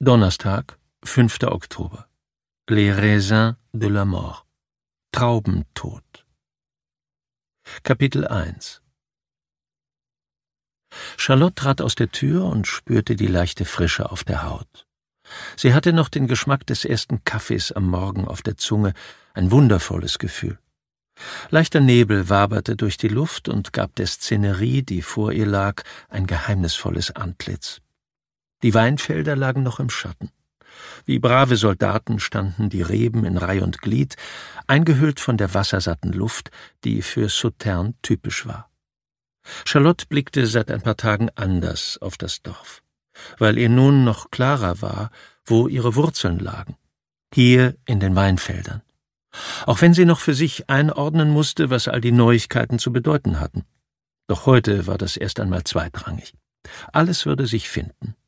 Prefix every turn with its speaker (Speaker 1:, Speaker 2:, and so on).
Speaker 1: Donnerstag, 5. Oktober. Les raisins de la mort. Traubentod. Kapitel 1. Charlotte trat aus der Tür und spürte die leichte Frische auf der Haut. Sie hatte noch den Geschmack des ersten Kaffees am Morgen auf der Zunge, ein wundervolles Gefühl. Leichter Nebel waberte durch die Luft und gab der Szenerie, die vor ihr lag, ein geheimnisvolles Antlitz. Die Weinfelder lagen noch im Schatten. Wie brave Soldaten standen die Reben in Reih und Glied, eingehüllt von der wassersatten Luft, die für Sauternes typisch war. Charlotte blickte seit ein paar Tagen anders auf das Dorf, weil ihr nun noch klarer war, wo ihre Wurzeln lagen. Hier in den Weinfeldern. Auch wenn sie noch für sich einordnen musste, was all die Neuigkeiten zu bedeuten hatten. Doch heute war das erst einmal zweitrangig. Alles würde sich finden.